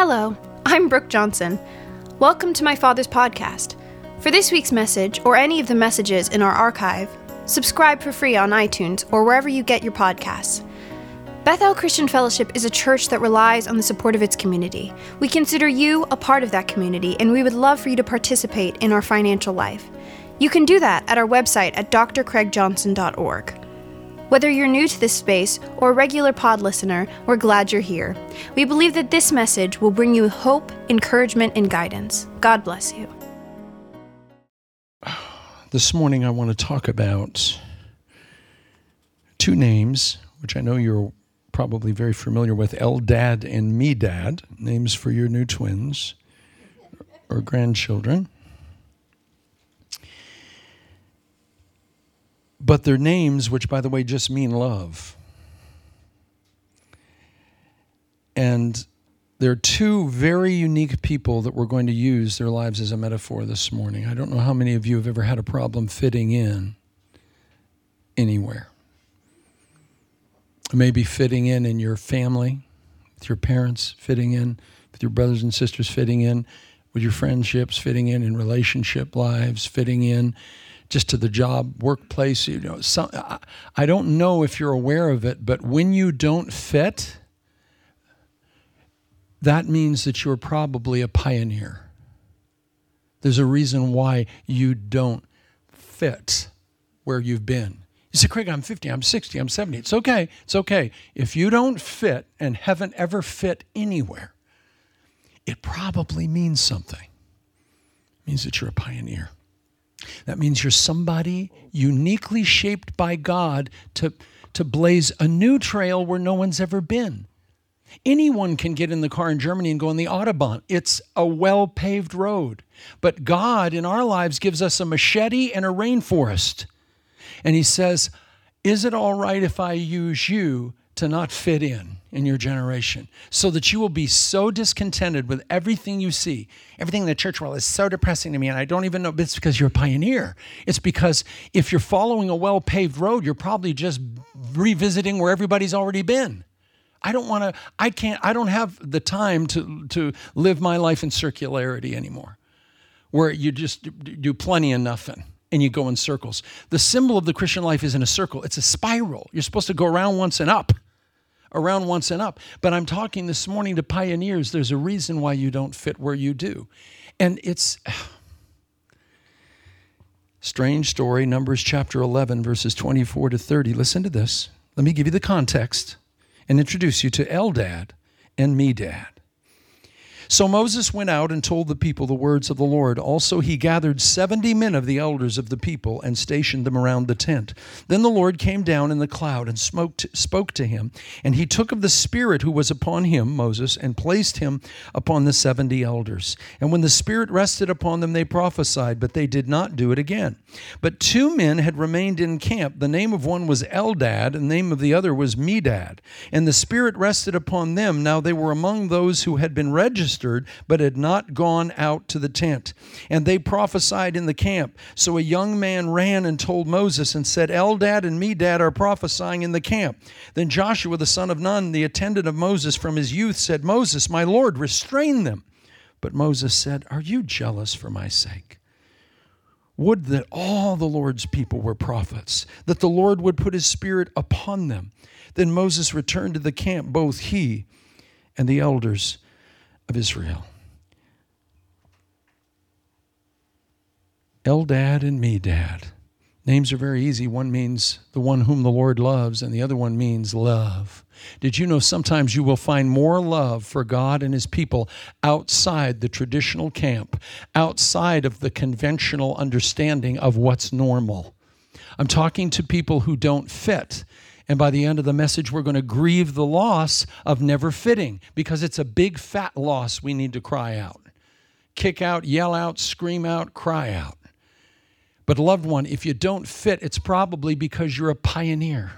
Hello, I'm Brooke Johnson. Welcome to my father's podcast. For this week's message, or any of the messages in our archive, subscribe for free on iTunes or wherever you get your podcasts. Bethel Christian Fellowship is a church that relies on the support of its community. We consider you a part of that community, and we would love for you to participate in our financial life. You can do that at our website at drcraigjohnson.org. Whether you're new to this space or a regular pod listener, we're glad you're here. We believe that this message will bring you hope, encouragement, and guidance. God bless you. This morning I want to talk about two names, which I know you're probably very familiar with, Eldad and Medad, names for your new twins or grandchildren. But they're names which, by the way, just mean love. And they're two very unique people that we're going to use their lives as a metaphor this morning. I don't know how many of you have ever had a problem fitting in anywhere. Maybe fitting in your family, with your parents, fitting in with your brothers and sisters, fitting in with your friendships, fitting in relationship lives, fitting in just to the job, workplace. I don't know if you're aware of it, but when you don't fit, that means that you're probably a pioneer. There's a reason why you don't fit where you've been. You say, Craig, I'm 50, I'm 60, I'm 70. It's okay. It's okay. If you don't fit and haven't ever fit anywhere, it probably means something. It means that you're a pioneer. That means you're somebody uniquely shaped by God to blaze a new trail where no one's ever been. Anyone can get in the car in Germany and go on the Autobahn. It's a well-paved road. But God in our lives gives us a machete and a rainforest. And he says, is it all right if I use you to not fit in your generation, so that you will be so discontented with everything you see? Everything in the church world is so depressing to me, and I don't even know, but it's because you're a pioneer. It's because if you're following a well-paved road, you're probably just revisiting where everybody's already been. I don't have the time to live my life in circularity anymore, where you just do plenty of nothing and you go in circles. The symbol of the Christian life isn't a circle, it's a spiral. You're supposed to go around once and up. Around once and up. But I'm talking this morning to pioneers. There's a reason why you don't fit where you do. And it's strange story, Numbers chapter 11, verses 24 to 30. Listen to this. Let me give you the context and introduce you to Eldad and Medad. So Moses went out and told the people the words of the Lord. Also he gathered 70 men of the elders of the people and stationed them around the tent. Then the Lord came down in the cloud and spoke to him. And he took of the Spirit who was upon him, Moses, and placed him upon the 70 elders. And when the Spirit rested upon them, they prophesied, but they did not do it again. But 2 men had remained in camp. The name of one was Eldad, and the name of the other was Medad. And the Spirit rested upon them. Now they were among those who had been registered, but had not gone out to the tent. And they prophesied in the camp. So a young man ran and told Moses and said, Eldad and Medad are prophesying in the camp. Then Joshua the son of Nun, the attendant of Moses from his youth, said, Moses, my Lord, restrain them. But Moses said, are you jealous for my sake? Would that all the Lord's people were prophets, that the Lord would put his Spirit upon them. Then Moses returned to the camp, both he and the elders of Israel. Eldad and Medad. Names are very easy. One means the one whom the Lord loves, and the other one means love. Did you know sometimes you will find more love for God and his people outside the traditional camp, outside of the conventional understanding of what's normal? I'm talking to people who don't fit. And by the end of the message, we're going to grieve the loss of never fitting, because it's a big fat loss we need to cry out. Kick out, yell out, scream out, cry out. But loved one, if you don't fit, it's probably because you're a pioneer.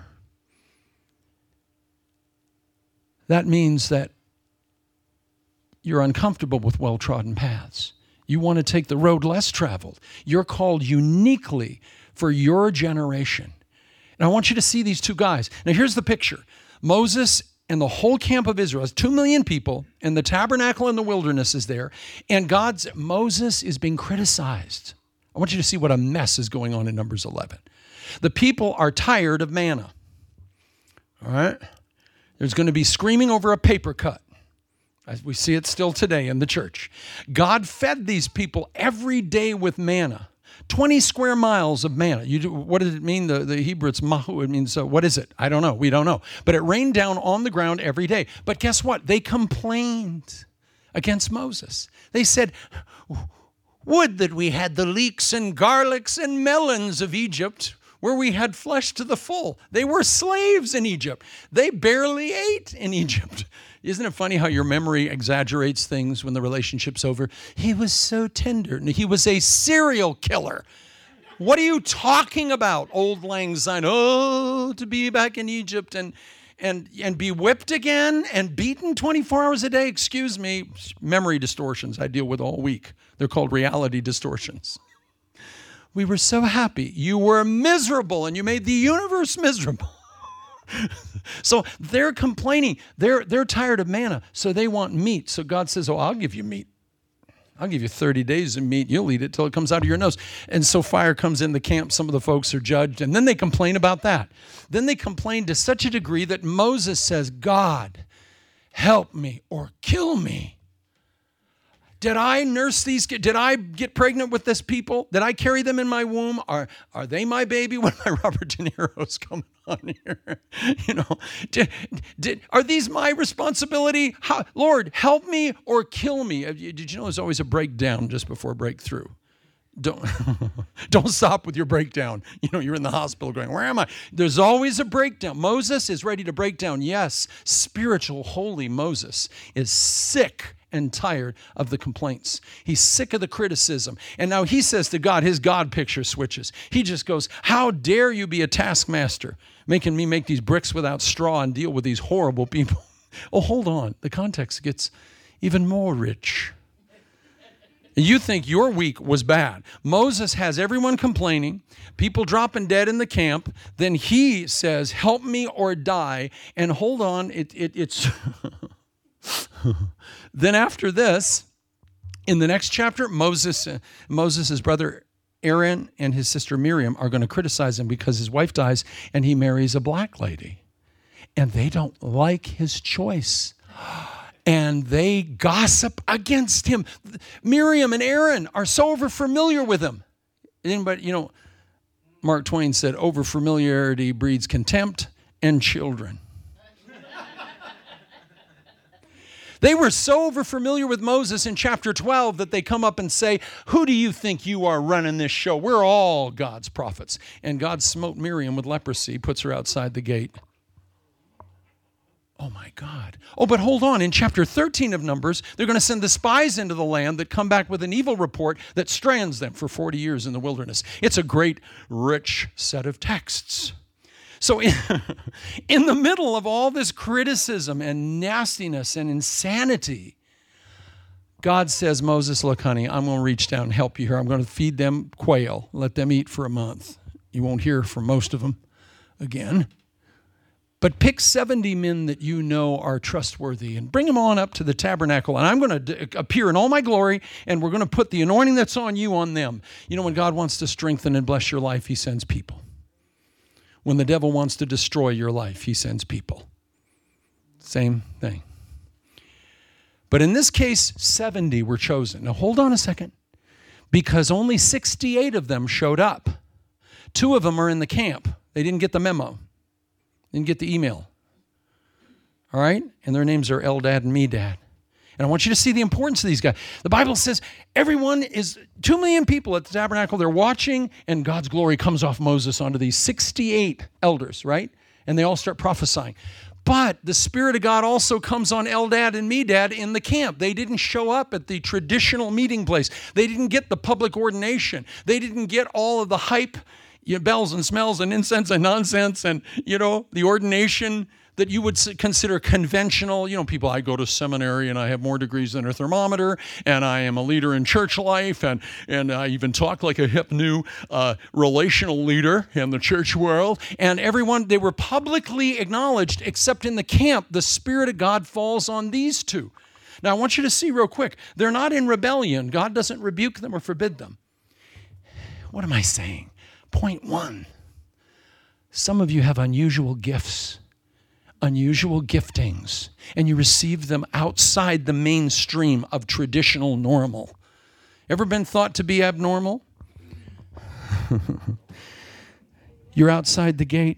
That means that you're uncomfortable with well-trodden paths. You want to take the road less traveled. You're called uniquely for your generation. And I want you to see these two guys. Now here's the picture. Moses and the whole camp of Israel, 2 million people, and the tabernacle in the wilderness is there, and Moses is being criticized. I want you to see what a mess is going on in Numbers 11. The people are tired of manna. All right? There's going to be screaming over a paper cut. As we see it still today in the church. God fed these people every day with manna. 20 square miles of manna. What does it mean? The Hebrew, it's mahu. It means, what is it? I don't know. We don't know. But it rained down on the ground every day. But guess what? They complained against Moses. They said, would that we had the leeks and garlics and melons of Egypt, where we had flesh to the full. They were slaves in Egypt. They barely ate in Egypt. Isn't it funny how your memory exaggerates things when the relationship's over? He was so tender. He was a serial killer. What are you talking about? Old Lang Syne. Oh, to be back in Egypt and be whipped again and beaten 24 hours a day. Excuse me. Memory distortions I deal with all week. They're called reality distortions. We were so happy. You were miserable and you made the universe miserable. So they're complaining. They're tired of manna, so they want meat. So God says, oh, I'll give you meat. I'll give you 30 days of meat. You'll eat it till it comes out of your nose. And so fire comes in the camp. Some of the folks are judged. And then they complain about that. Then they complain to such a degree that Moses says, God, help me or kill me. Did I nurse these kids? Did I get pregnant with this people? Did I carry them in my womb? Are they my baby? When my Robert De Niro's coming on here, you know, are these my responsibility? Lord, help me or kill me. Did you know there's always a breakdown just before breakthrough? Don't stop with your breakdown. You know, you're in the hospital going, where am I? There's always a breakdown. Moses is ready to break down. Yes, spiritual, holy Moses is sick and tired of the complaints. He's sick of the criticism. And now he says to God, his God picture switches. He just goes, how dare you be a taskmaster, making me make these bricks without straw and deal with these horrible people. Oh, hold on. The context gets even more rich. You think your week was bad. Moses has everyone complaining, people dropping dead in the camp. Then he says, help me or die. And hold on, it's... Then after this, in the next chapter, Moses' brother Aaron and his sister Miriam are going to criticize him because his wife dies and he marries a black lady. And they don't like his choice. And they gossip against him. Miriam and Aaron are so overfamiliar with him. Anybody, you know, Mark Twain said, overfamiliarity breeds contempt and children. They were so overfamiliar with Moses in chapter 12 that they come up and say, who do you think you are running this show? We're all God's prophets. And God smote Miriam with leprosy, puts her outside the gate. Oh my God. Oh, but hold on. In chapter 13 of Numbers, they're going to send the spies into the land that come back with an evil report that strands them for 40 years in the wilderness. It's a great, rich set of texts. So in the middle of all this criticism and nastiness and insanity, God says, Moses, look, honey, I'm going to reach down and help you here. I'm going to feed them quail, let them eat for a month. You won't hear from most of them again. But pick 70 men that you know are trustworthy and bring them on up to the tabernacle. And I'm going to appear in all my glory, and we're going to put the anointing that's on you on them. You know, when God wants to strengthen and bless your life, he sends people. When the devil wants to destroy your life, he sends people. Same thing. But in this case, 70 were chosen. Now, hold on a second. Because only 68 of them showed up. 2 of them are in the camp. They didn't get the memo. Didn't get the email. All right? And their names are Eldad and Medad. And I want you to see the importance of these guys. The Bible says everyone is 2 million people at the tabernacle. They're watching, and God's glory comes off Moses onto these 68 elders, right? And they all start prophesying. But the Spirit of God also comes on Eldad and Medad in the camp. They didn't show up at the traditional meeting place. They didn't get the public ordination. They didn't get all of the hype, bells and smells and incense and nonsense and, the ordination. that you would consider conventional. You know, people, I go to seminary and I have more degrees than a thermometer, and I am a leader in church life, and I even talk like a hip new relational leader in the church world. And everyone, they were publicly acknowledged, except in the camp, the Spirit of God falls on these two. Now, I want you to see real quick, they're not in rebellion. God doesn't rebuke them or forbid them. What am I saying? Point one, some of you have unusual gifts, unusual giftings, and you receive them outside the mainstream of traditional normal. Ever been thought to be abnormal? You're outside the gate.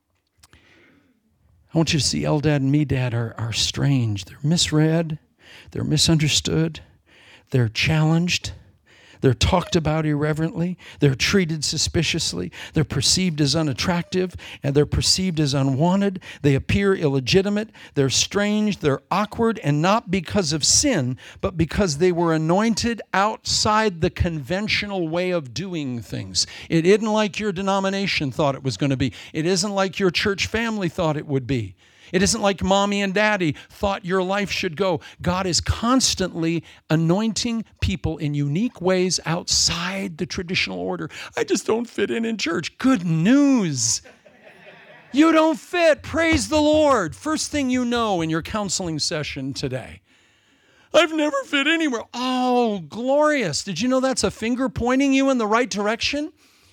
I want you to see Eldad and Medad are strange. They're misread. They're misunderstood. They're challenged. They're talked about irreverently. They're treated suspiciously. They're perceived as unattractive, and they're perceived as unwanted. They appear illegitimate. They're strange. They're awkward, and not because of sin, but because they were anointed outside the conventional way of doing things. It isn't like your denomination thought it was going to be. It isn't like your church family thought it would be. It isn't like mommy and daddy thought your life should go. God is constantly anointing people in unique ways outside the traditional order. I just don't fit in church. Good news. You don't fit. Praise the Lord. First thing you know in your counseling session today. I've never fit anywhere. Oh, glorious. Did you know that's a finger pointing you in the right direction?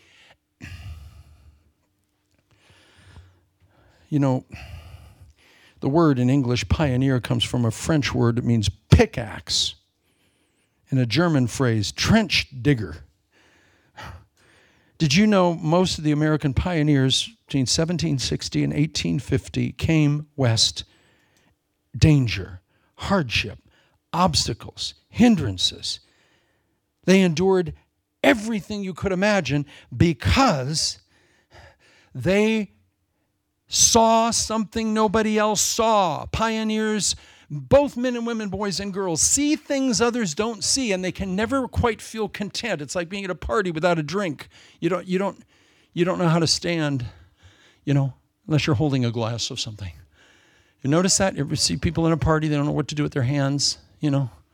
You know, the word in English, pioneer, comes from a French word that means pickaxe, and a German phrase, trench digger. Did you know most of the American pioneers between 1760 and 1850 came west? Danger, hardship, obstacles, hindrances. They endured everything you could imagine because they saw something nobody else saw. Pioneers, both men and women, boys and girls, see things others don't see, and they can never quite feel content. It's like being at a party without a drink. You don't know how to stand, unless you're holding a glass of something. You notice that? You ever see people in a party, they don't know what to do with their hands, You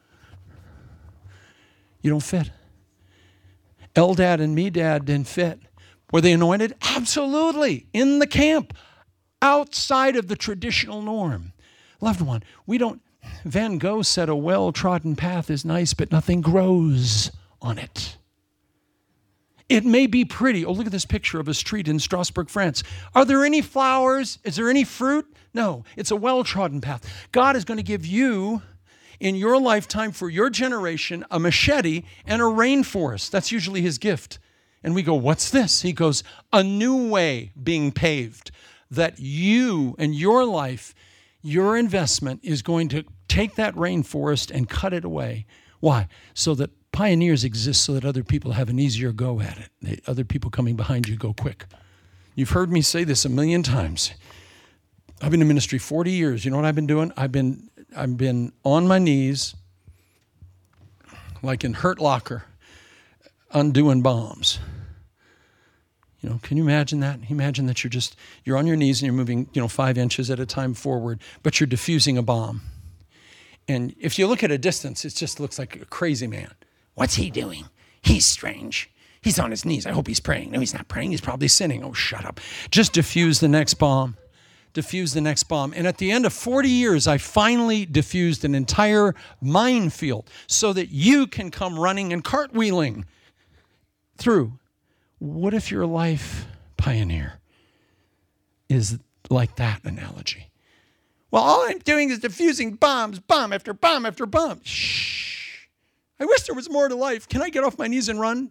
don't fit. Eldad and Medad didn't fit. Were they anointed? Absolutely. In the camp. Outside of the traditional norm. Loved one, Van Gogh said a well-trodden path is nice, but nothing grows on it. It may be pretty. Oh, look at this picture of a street in Strasbourg, France. Are there any flowers? Is there any fruit? No, it's a well-trodden path. God is going to give you, in your lifetime, for your generation, a machete and a rainforest. That's usually his gift. And we go, what's this? He goes, a new way being paved. That you and your life, your investment is going to take that rainforest and cut it away. Why? So that pioneers exist so that other people have an easier go at it. Other people coming behind you go quick. You've heard me say this a million times. I've been in ministry 40 years. You know what I've been doing? I've been on my knees, like in Hurt Locker, undoing bombs. Can you imagine that? Imagine that you're on your knees and you're moving, 5 inches at a time forward, but you're diffusing a bomb. And if you look at a distance, it just looks like a crazy man. What's he doing? He's strange. He's on his knees. I hope he's praying. No, he's not praying. He's probably sinning. Oh, shut up. Just diffuse the next bomb. Diffuse the next bomb. And at the end of 40 years, I finally diffused an entire minefield so that you can come running and cartwheeling through. What if your life, pioneer, is like that analogy? Well, all I'm doing is diffusing bombs, bomb after bomb after bomb. Shh. I wish there was more to life. Can I get off my knees and run?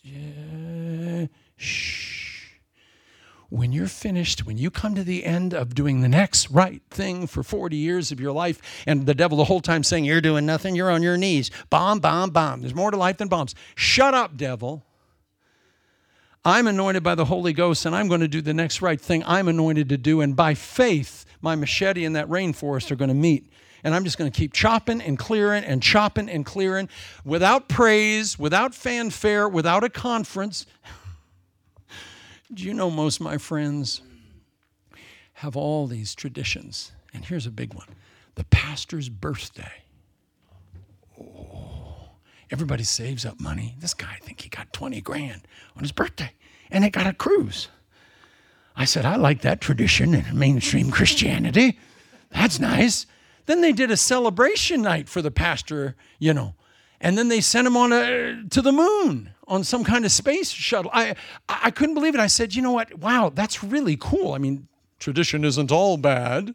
Shh. When you're finished, when you come to the end of doing the next right thing for 40 years of your life, and the devil the whole time saying, you're doing nothing, you're on your knees. Bomb, bomb, bomb. There's more to life than bombs. Shut up, devil. I'm anointed by the Holy Ghost, and I'm going to do the next right thing I'm anointed to do. And by faith, my machete and that rainforest are going to meet. And I'm just going to keep chopping and clearing and chopping and clearing without praise, without fanfare, without a conference. Do you know most of my friends have all these traditions. And here's a big one. The pastor's birthday. Oh, everybody saves up money. This guy, I think he got 20 grand on his birthday. And they got a cruise. I said, I like that tradition in mainstream Christianity. That's nice. Then they did a celebration night for the pastor, and then they sent him to the moon on some kind of space shuttle. I couldn't believe it. I said, you know what? Wow, that's really cool. I mean, tradition isn't all bad.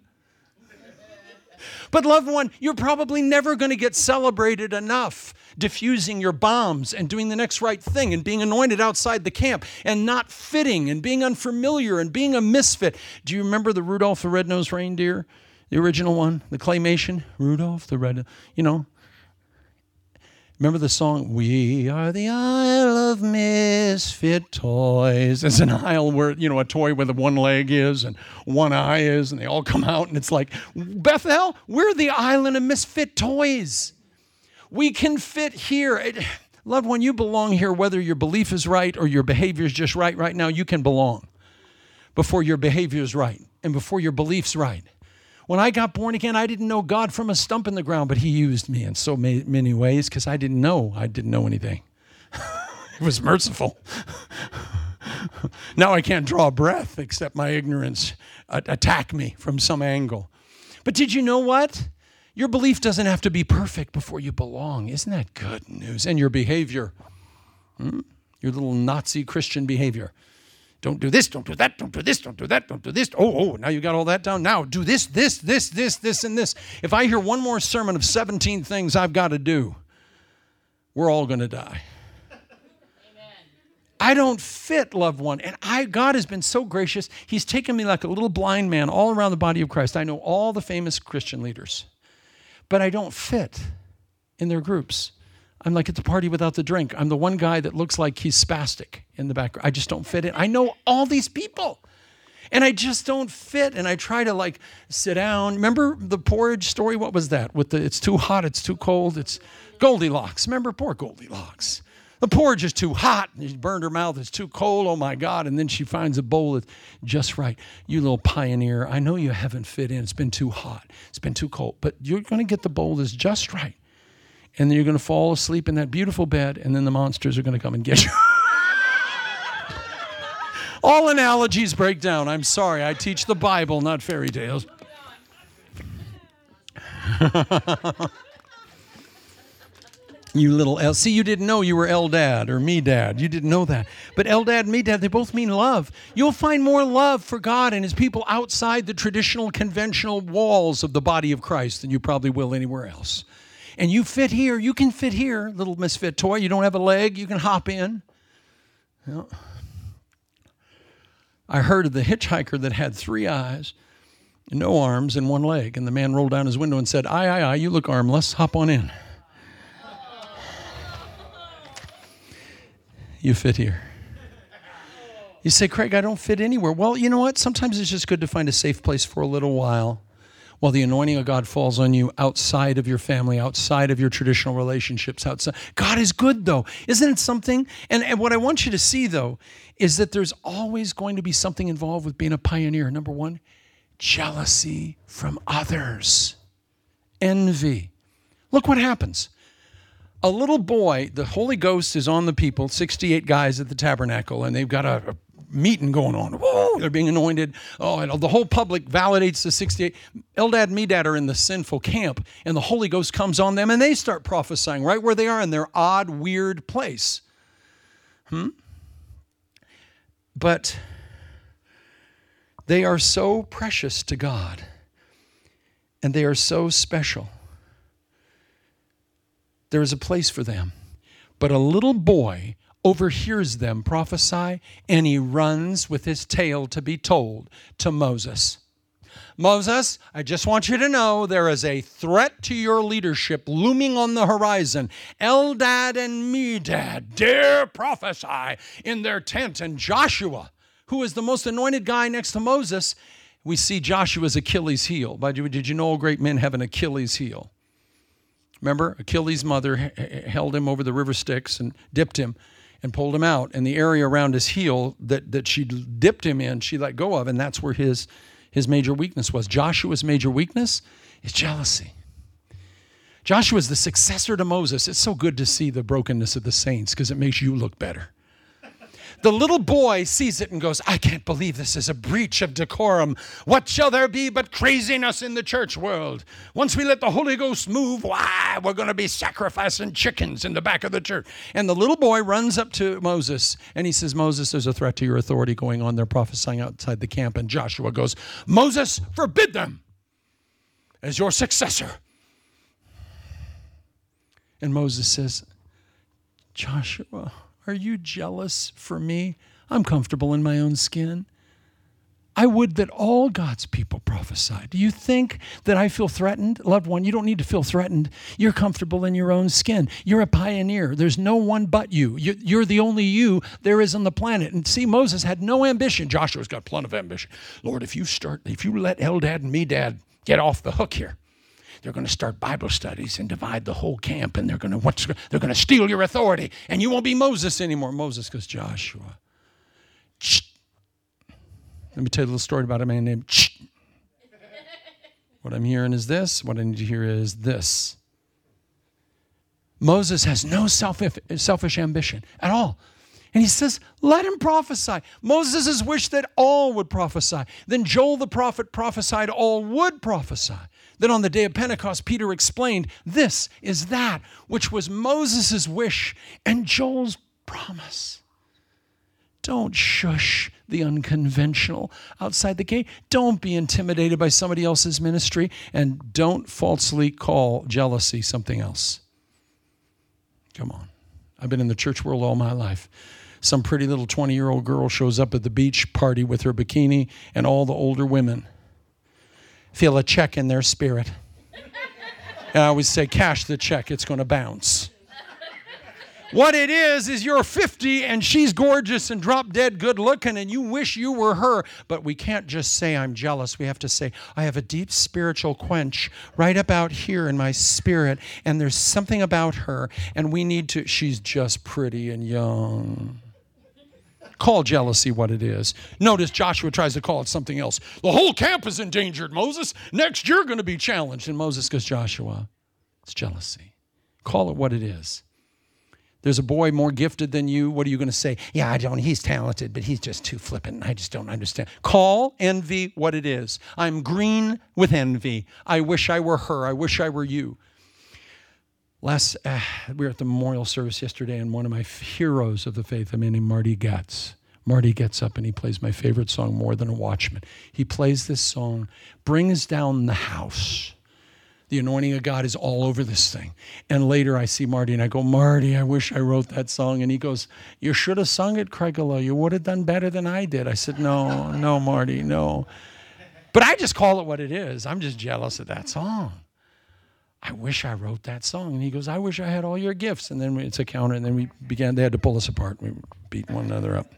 But loved one, you're probably never going to get celebrated enough diffusing your bombs and doing the next right thing and being anointed outside the camp and not fitting and being unfamiliar and being a misfit. Do you remember the Rudolph the Red-Nosed Reindeer? The original one, the claymation? Rudolph the Red, Remember the song, We Are the Isle of Misfit Toys? It's an isle where, a toy with one leg is and one eye is, and they all come out, and it's like, Bethel, we're the island of misfit toys. We can fit here. Loved one, you belong here whether your belief is right or your behavior is just right now. You can belong before your behavior is right and before your belief's right. When I got born again, I didn't know God from a stump in the ground, but he used me in so many ways because I didn't know anything. It was merciful. Now I can't draw a breath except my ignorance attack me from some angle. But did you know what? Your belief doesn't have to be perfect before you belong. Isn't that good news? And your behavior, your little Nazi Christian behavior. Don't do this, don't do that, don't do this, don't do that, don't do this. Oh, now you got all that down. Now do this, and this. If I hear one more sermon of 17 things I've got to do, we're all going to die. Amen. I don't fit, loved one. And God has been so gracious. He's taken me like a little blind man all around the body of Christ. I know all the famous Christian leaders, but I don't fit in their groups. I'm like at the party without the drink. I'm the one guy that looks like he's spastic in the background. I just don't fit in. I know all these people, and I just don't fit. And I try to sit down. Remember the porridge story? What was that? It's too hot, it's too cold. It's Goldilocks. Remember poor Goldilocks? The porridge is too hot. She burned her mouth. It's too cold. Oh my God. And then she finds a bowl that's just right. You little pioneer, I know you haven't fit in. It's been too hot. It's been too cold. But you're going to get the bowl that's just right. And then you're going to fall asleep in that beautiful bed, and then the monsters are going to come and get you. All analogies break down. I'm sorry. I teach the Bible, not fairy tales. You little see, you didn't know you were Eldad or Medad. You didn't know that. But Eldad and Medad, they both mean love. You'll find more love for God and his people outside the traditional, conventional walls of the body of Christ than you probably will anywhere else. And you fit here. You can fit here, little misfit toy. You don't have a leg. You can hop in. I heard of the hitchhiker that had 3 eyes, no arms, and 1 leg. And the man rolled down his window and said, aye, you look armless. Hop on in. You fit here. You say, Craig, I don't fit anywhere. Well, you know what? Sometimes it's just good to find a safe place for a little while the anointing of God falls on you outside of your family, outside of your traditional relationships, outside. God is good, though. Isn't it something? And what I want you to see, though, is that there's always going to be something involved with being a pioneer. Number 1, jealousy from others. Envy. Look what happens. A little boy, the Holy Ghost is on the people, 68 guys at the tabernacle, and they've got a meeting going on. Whoa, they're being anointed. Oh, and the whole public validates the 68. Eldad and Medad are in the sinful camp, and the Holy Ghost comes on them, and they start prophesying right where they are in their odd, weird place. But they are so precious to God, and they are so special. There is a place for them. But a little boy overhears them prophesy, and he runs with his tale to be told to Moses. Moses, I just want you to know there is a threat to your leadership looming on the horizon. Eldad and Medad dare prophesy in their tent. And Joshua, who is the most anointed guy next to Moses, we see Joshua's Achilles heel. Did you know all great men have an Achilles heel? Remember, Achilles' mother held him over the river Styx and dipped him and pulled him out. And the area around his heel that she dipped him in, she let go of, and that's where his his major weakness was. Joshua's major weakness is jealousy. Joshua is the successor to Moses. It's so good to see the brokenness of the saints because it makes you look better. The little boy sees it and goes, I can't believe this is a breach of decorum. What shall there be but craziness in the church world? Once we let the Holy Ghost move, why, we're going to be sacrificing chickens in the back of the church. And the little boy runs up to Moses and he says, Moses, there's a threat to your authority going on. They're prophesying outside the camp. And Joshua goes, Moses, forbid them as your successor. And Moses says, Joshua, are you jealous for me? I'm comfortable in my own skin. I would that all God's people prophesy. Do you think that I feel threatened? Loved one, you don't need to feel threatened. You're comfortable in your own skin. You're a pioneer. There's no one but you. You're the only you there is on the planet. And see, Moses had no ambition. Joshua's got plenty of ambition. Lord, if you let Eldad and Medad get off the hook here, they're going to start Bible studies and divide the whole camp, and they're going to steal your authority, and you won't be Moses anymore. Moses goes, Joshua. Let me tell you a little story about a man named What I'm hearing is this. What I need to hear is this. Moses has no selfish ambition at all. And he says, let him prophesy. Moses' wish that all would prophesy. Then Joel the prophet prophesied all would prophesy. Then on the day of Pentecost, Peter explained, this is that which was Moses' wish and Joel's promise. Don't shush the unconventional outside the gate. Don't be intimidated by somebody else's ministry. And don't falsely call jealousy something else. Come on. I've been in the church world all my life. Some pretty little 20-year-old girl shows up at the beach party with her bikini, and all the older women feel a check in their spirit. And I always say, cash the check, it's going to bounce. What it is you're 50 and she's gorgeous and drop dead good looking and you wish you were her. But we can't just say I'm jealous. We have to say I have a deep spiritual quench right about here in my spirit, and there's something about her, and we need to, she's just pretty and young. Call jealousy what it is. Notice Joshua tries to call it something else. The whole camp is endangered, Moses. Next you're going to be challenged. And Moses goes, Joshua, it's jealousy. Call it what it is. There's a boy more gifted than you. What are you going to say? Yeah, he's talented, but he's just too flippant. I just don't understand. Call envy what it is. I'm green with envy. I wish I were her. I wish I were you. We were at the memorial service yesterday, and one of my heroes of the faith, a man named Marty Getz. Marty gets up and he plays my favorite song, More Than a Watchman. He plays this song, brings down the house. The anointing of God is all over this thing. And later I see Marty and I go, Marty, I wish I wrote that song. And he goes, you should have sung it, Craigolo. You would have done better than I did. I said, no, Marty, no. But I just call it what it is. I'm just jealous of that song. I wish I wrote that song. And he goes, I wish I had all your gifts. And then it's a counter. And then they had to pull us apart. We beat one another up.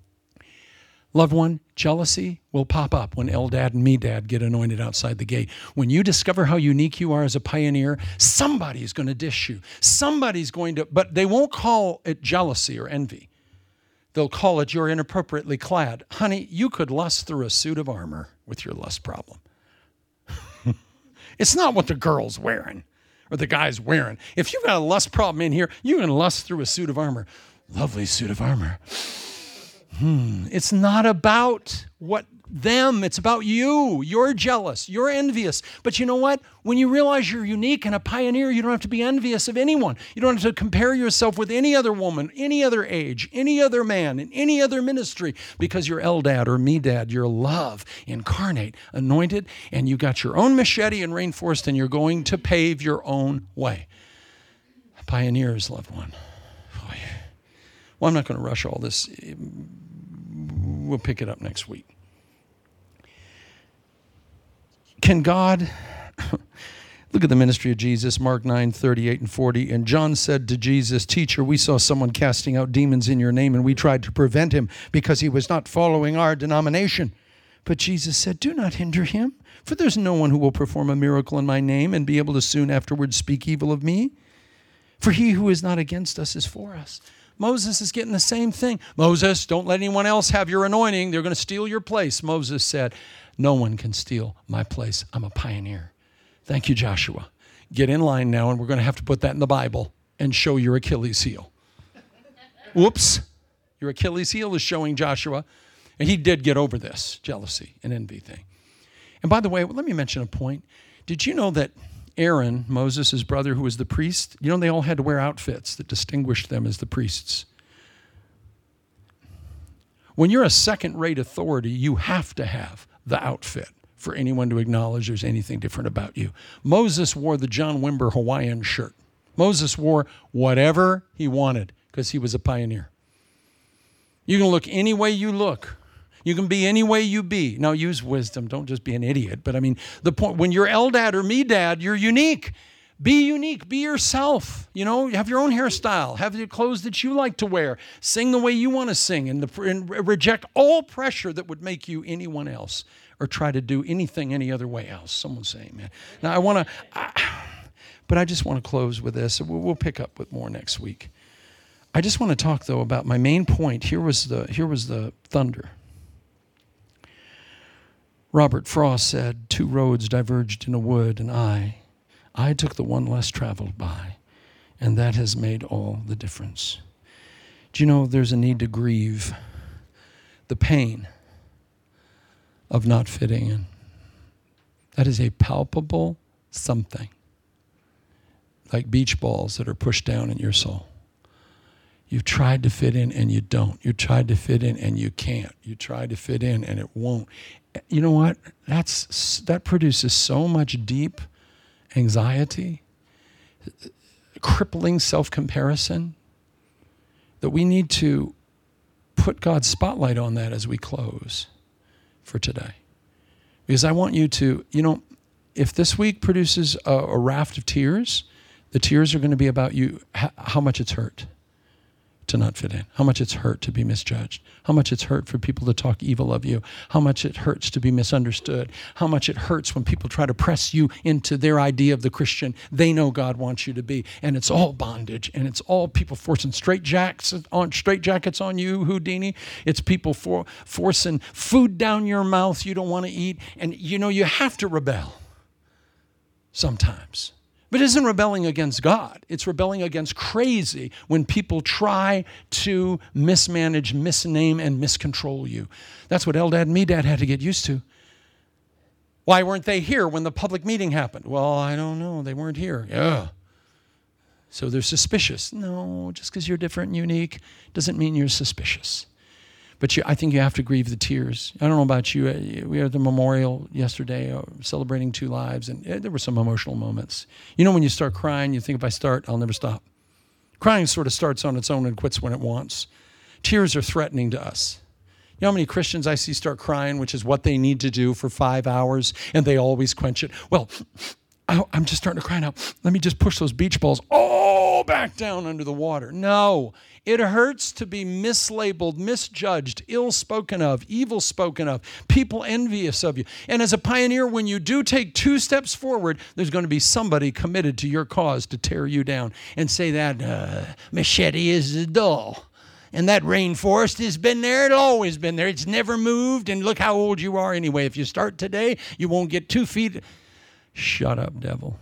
Loved one, jealousy will pop up when Eldad and Medad get anointed outside the gate. When you discover how unique you are as a pioneer, somebody's going to dish you. Somebody's going to, but they won't call it jealousy or envy. They'll call it you're inappropriately clad. Honey, you could lust through a suit of armor with your lust problem. It's not what the girl's wearing or the guy's wearing. If you've got a lust problem in here, you're going to lust through a suit of armor. Lovely suit of armor. It's not about them. It's about you. You're jealous. You're envious. But you know what? When you realize you're unique and a pioneer, you don't have to be envious of anyone. You don't have to compare yourself with any other woman, any other age, any other man, in any other ministry, because you're Eldad or Medad. You're love, incarnate, anointed, and you got your own machete and rainforest, and you're going to pave your own way. Pioneers, loved one. Well, I'm not going to rush all this. We'll pick it up next week. Can God, look at the ministry of Jesus, Mark 9:38 and 40. And John said to Jesus, Teacher, we saw someone casting out demons in your name, and we tried to prevent him because he was not following our denomination. But Jesus said, do not hinder him, for there's no one who will perform a miracle in my name and be able to soon afterwards speak evil of me. For he who is not against us is for us. Moses is getting the same thing. Moses, don't let anyone else have your anointing. They're going to steal your place. Moses said, no one can steal my place. I'm a pioneer. Thank you, Joshua. Get in line now, and we're going to have to put that in the Bible and show your Achilles heel. Whoops. Your Achilles heel is showing Joshua. And he did get over this jealousy and envy thing. And by the way, let me mention a point. Did you know that Aaron, Moses' brother, who was the priest, you know they all had to wear outfits that distinguished them as the priests? When you're a second-rate authority, you have to have the outfit for anyone to acknowledge there's anything different about you. Moses wore the John Wimber Hawaiian shirt. Moses wore whatever he wanted because he was a pioneer. You can look any way you look. You can be any way you be. Now, use wisdom. Don't just be an idiot. But I mean, the point, when you're Eldad or Medad, you're unique. Be unique. Be yourself. You know, have your own hairstyle. Have the clothes that you like to wear. Sing the way you want to sing. And reject all pressure that would make you anyone else or try to do anything any other way else. Someone say amen. Now, but I just want to close with this. We'll pick up with more next week. I just want to talk, though, about my main point. Here was the thunder. Robert Frost said, 2 roads diverged in a wood, and I took the one less traveled by, and that has made all the difference. Do you know there's a need to grieve the pain of not fitting in? That is a palpable something, like beach balls that are pushed down in your soul. You've tried to fit in and you don't. You tried to fit in and you can't. You tried to fit in and it won't. You know what? That produces so much deep anxiety, crippling self-comparison, that we need to put God's spotlight on that as we close for today. Because I want you to, if this week produces a raft of tears, the tears are going to be about you, how much it's hurt to not fit in, how much it's hurt to be misjudged, how much it's hurt for people to talk evil of you, how much it hurts to be misunderstood, how much it hurts when people try to press you into their idea of the Christian they know God wants you to be. And it's all bondage, and it's all people forcing straitjackets on you, Houdini. It's people forcing food down your mouth you don't want to eat. And you have to rebel sometimes. But it isn't rebelling against God. It's rebelling against crazy when people try to mismanage, misname, and miscontrol you. That's what Eldad and Medad had to get used to. Why weren't they here when the public meeting happened? Well, I don't know. They weren't here. Yeah. So they're suspicious. No, just because you're different and unique doesn't mean you're suspicious. But I think you have to grieve the tears. I don't know about you. We were at the memorial yesterday celebrating 2 lives, and there were some emotional moments. When you start crying, you think, if I start, I'll never stop. Crying sort of starts on its own and quits when it wants. Tears are threatening to us. You know how many Christians I see start crying, which is what they need to do for 5 hours, and they always quench it? Well, I'm just starting to cry now. Let me just push those beach balls all back down under the water. No. It hurts to be mislabeled, misjudged, ill-spoken of, evil spoken of, people envious of you. And as a pioneer, when you do take 2 steps forward, there's going to be somebody committed to your cause to tear you down and say that machete is dull. And that rainforest has been there. It's always been there. It's never moved. And look how old you are anyway. If you start today, you won't get 2 feet. Shut up, devil.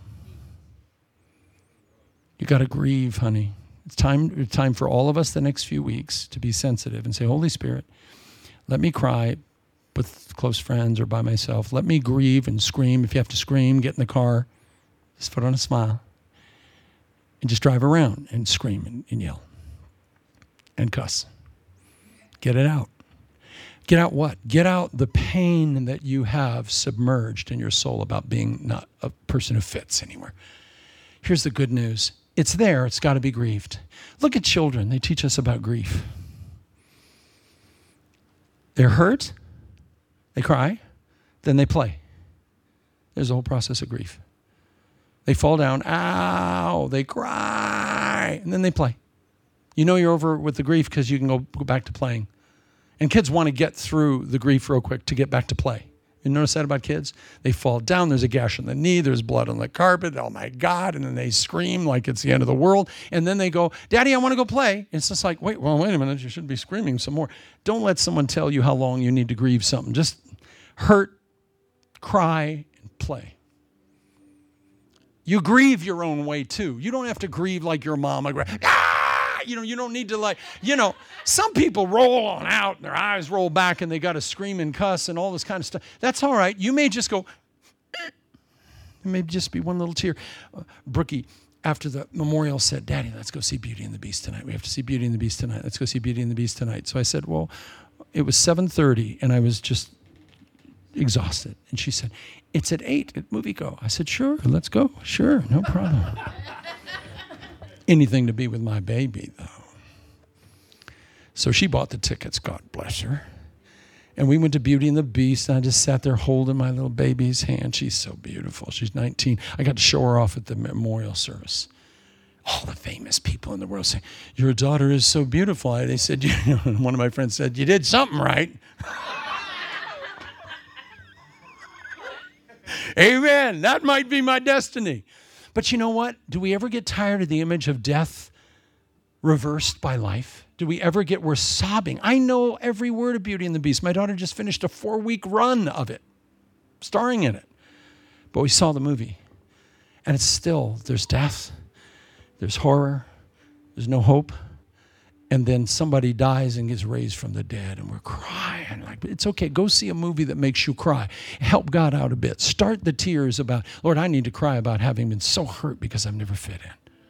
You got to grieve, honey. It's time for all of us the next few weeks to be sensitive and say, Holy Spirit, let me cry with close friends or by myself. Let me grieve and scream. If you have to scream, get in the car, just put on a smile, and just drive around and scream and yell and cuss. Get it out. Get out what? Get out the pain that you have submerged in your soul about being not a person who fits anywhere. Here's the good news. It's there. It's got to be grieved. Look at children. They teach us about grief. They're hurt. They cry. Then they play. There's a whole process of grief. They fall down. Ow. They cry. And then they play. You're over with the grief because you can go back to playing. And kids want to get through the grief real quick to get back to play. You notice that about kids? They fall down, there's a gash on the knee, there's blood on the carpet, oh my God, and then they scream like it's the end of the world, and then they go, Daddy, I want to go play. And it's just like, wait a minute, you should be screaming some more. Don't let someone tell you how long you need to grieve something. Just hurt, cry, and play. You grieve your own way too. You don't have to grieve like your mama. You don't need to some people roll on out and their eyes roll back and they got to scream and cuss and all this kind of stuff. That's all right. You may just go, it may just be one little tear. Brookie, after the memorial, said, Daddy, let's go see Beauty and the Beast tonight. We have to see Beauty and the Beast tonight. Let's go see Beauty and the Beast tonight. So I said, well, it was 7:30 and I was just exhausted. And she said, it's at 8 at Movie Go. I said, sure, let's go. Sure, no problem. Anything to be with my baby, though. So she bought the tickets, God bless her. And we went to Beauty and the Beast, and I just sat there holding my little baby's hand. She's so beautiful. She's 19. I got to show her off at the memorial service. All the famous people in the world saying, your daughter is so beautiful. They said, one of my friends said, you did something right. Amen. That might be my destiny. But you know what? Do we ever get tired of the image of death reversed by life? Do we ever we're sobbing? I know every word of Beauty and the Beast. My daughter just finished a 4-week run of it, starring in it. But we saw the movie. And it's still, there's death, there's horror, there's no hope. And then somebody dies and gets raised from the dead, and we're crying. Like, it's okay. Go see a movie that makes you cry. Help God out a bit. Start the tears about, Lord, I need to cry about having been so hurt because I've never fit in.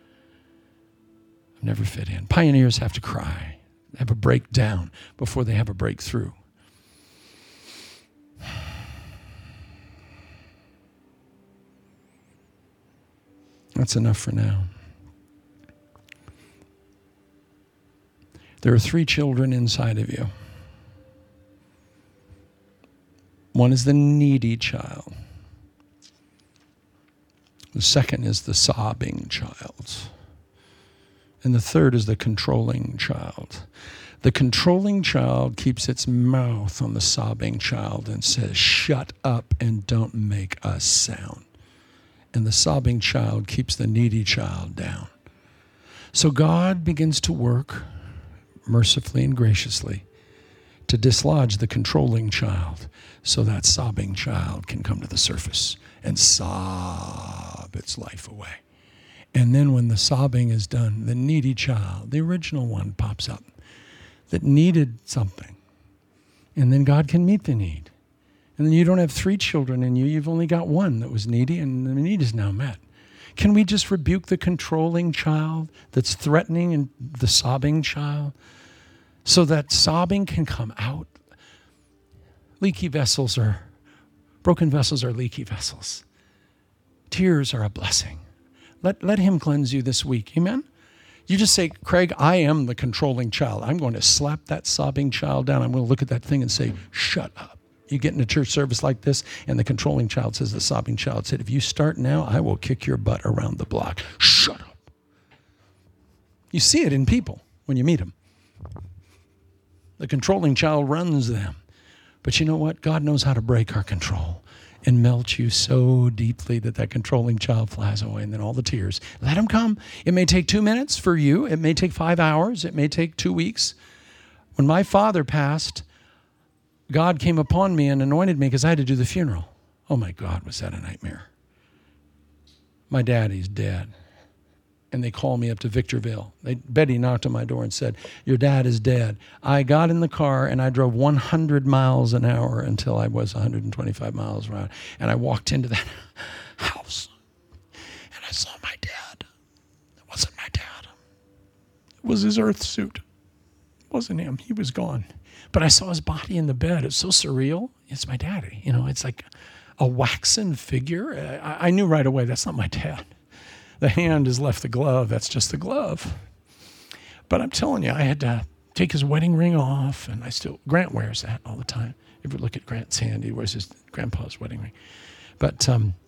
I've never fit in. Pioneers have to cry, have a breakdown before they have a breakthrough. That's enough for now. There are 3 children inside of you. One is the needy child. The second is the sobbing child. And the third is the controlling child. The controlling child keeps its mouth on the sobbing child and says, shut up and don't make a sound. And the sobbing child keeps the needy child down. So God begins to work mercifully and graciously to dislodge the controlling child so that sobbing child can come to the surface and sob its life away. And then when the sobbing is done, the needy child, the original one, pops up that needed something. And then God can meet the need. And then you don't have 3 children in you. You've only got one that was needy, and the need is now met. Can we just rebuke the controlling child that's threatening and the sobbing child so that sobbing can come out? Broken vessels are leaky vessels. Tears are a blessing. Let him cleanse you this week. Amen? You just say, Craig, I am the controlling child. I'm going to slap that sobbing child down. I'm going to look at that thing and say, shut up. You get in a church service like this, and the controlling child says, the sobbing child said, if you start now, I will kick your butt around the block. Shut up. You see it in people when you meet them. The controlling child runs them. But you know what? God knows how to break our control and melt you so deeply that controlling child flies away, and then all the tears. Let them come. It may take 2 minutes for you. It may take 5 hours. It may take 2 weeks. When my father passed, God came upon me and anointed me because I had to do the funeral. Oh my God, was that a nightmare. My daddy's dead. And they called me up to Victorville. Betty knocked on my door and said, your dad is dead. I got in the car and I drove 100 miles an hour until I was 125 miles around. And I walked into that house and I saw my dad. It wasn't my dad. It was his earth suit. It wasn't him. He was gone. But I saw his body in the bed. It's so surreal. It's my daddy. It's like a waxen figure. I knew right away that's not my dad. The hand has left the glove. That's just the glove. But I'm telling you, I had to take his wedding ring off, and Grant wears that all the time. If you look at Grant's hand, he wears his grandpa's wedding ring. But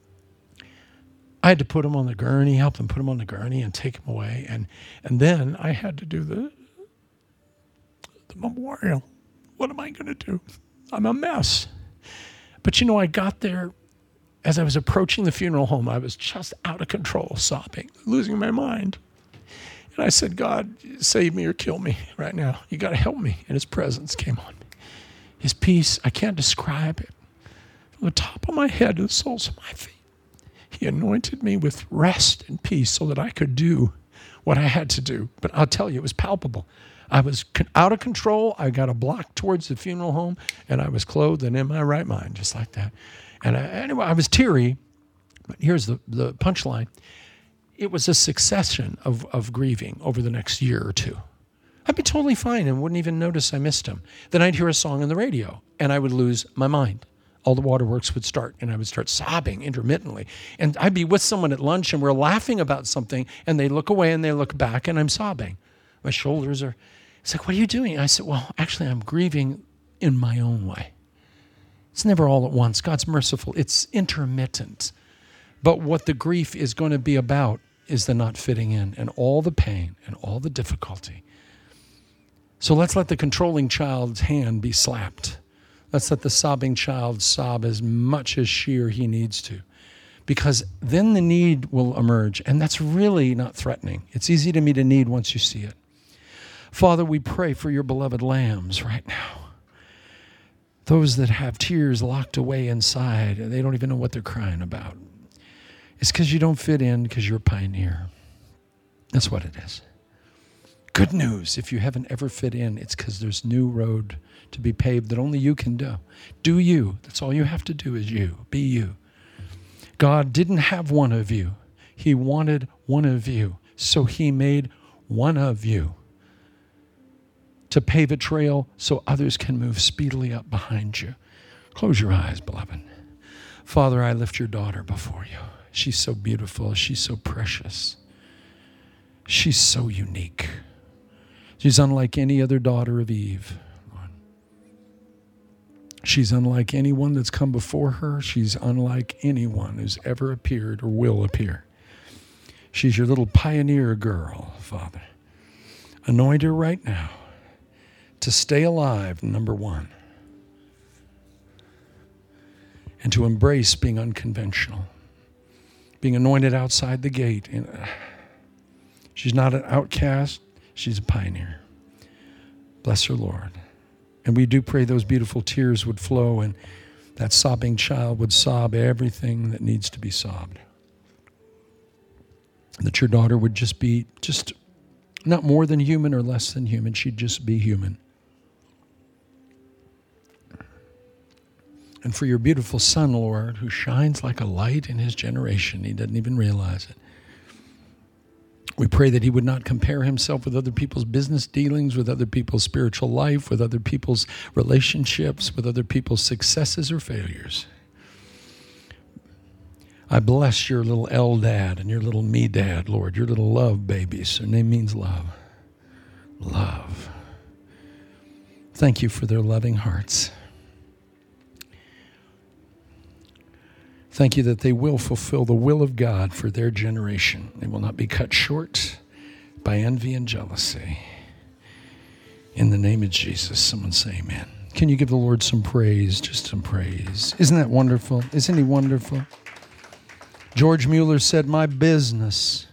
I had to put him on the gurney, help him put him on the gurney and take him away. And then I had to do the memorial. What am I going to do? I'm a mess. But I got there. As I was approaching the funeral home, I was just out of control, sobbing, losing my mind. And I said, God, save me or kill me right now. You got to help me. And his presence came on me. His peace, I can't describe it. From the top of my head to the soles of my feet, he anointed me with rest and peace so that I could do what I had to do. But I'll tell you, it was palpable. I was out of control. I got a block towards the funeral home, and I was clothed and in my right mind, just like that. And anyway, I was teary, but here's the punchline. It was a succession of grieving over the next year or two. I'd be totally fine and wouldn't even notice I missed him. Then I'd hear a song on the radio, and I would lose my mind. All the waterworks would start, and I would start sobbing intermittently. And I'd be with someone at lunch, and we're laughing about something, and they look away, and they look back, and I'm sobbing. My shoulders are... It's like, what are you doing? I said, well, actually, I'm grieving in my own way. It's never all at once. God's merciful. It's intermittent. But what the grief is going to be about is the not fitting in and all the pain and all the difficulty. So let's let the controlling child's hand be slapped. Let's let the sobbing child sob as much as she or he needs to. Because then the need will emerge. And that's really not threatening. It's easy to meet a need once you see it. Father, we pray for your beloved lambs right now. Those that have tears locked away inside, and they don't even know what they're crying about. It's because you don't fit in because you're a pioneer. That's what it is. Good news, if you haven't ever fit in, it's because there's new road to be paved that only you can do. Do you. That's all you have to do is you. Be you. God didn't have one of you. He wanted one of you. So he made one of you to pave a trail so others can move speedily up behind you. Close your eyes, beloved. Father, I lift your daughter before you. She's so beautiful. She's so precious. She's so unique. She's unlike any other daughter of Eve. She's unlike anyone that's come before her. She's unlike anyone who's ever appeared or will appear. She's your little pioneer girl, Father. Anoint her right now to stay alive, number one, and to embrace being unconventional, being anointed outside the gate. She's not an outcast. She's a pioneer. Bless her, Lord. And we do pray those beautiful tears would flow and that sobbing child would sob everything that needs to be sobbed. That your daughter would just be not more than human or less than human. She'd just be human. And for your beautiful son, Lord, who shines like a light in his generation, he doesn't even realize it. We pray that he would not compare himself with other people's business dealings, with other people's spiritual life, with other people's relationships, with other people's successes or failures. I bless your little L dad and your little me dad, Lord, your little love babies. Their name means love. Love. Thank you for their loving hearts. Thank you that they will fulfill the will of God for their generation. They will not be cut short by envy and jealousy. In the name of Jesus, someone say amen. Can you give the Lord some praise, just some praise? Isn't that wonderful? Isn't he wonderful? George Mueller said, my business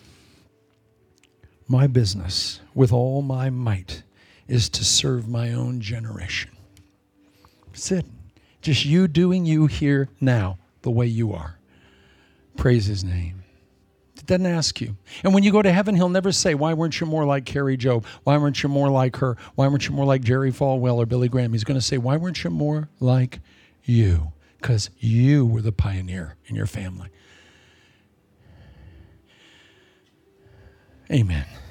with all my might is to serve my own generation. That's it. Just you doing you here now. The way you are. Praise his name. It doesn't ask you. And when you go to heaven, he'll never say, why weren't you more like Carrie Job? Why weren't you more like her? Why weren't you more like Jerry Falwell or Billy Graham? He's going to say, why weren't you more like you? Because you were the pioneer in your family. Amen.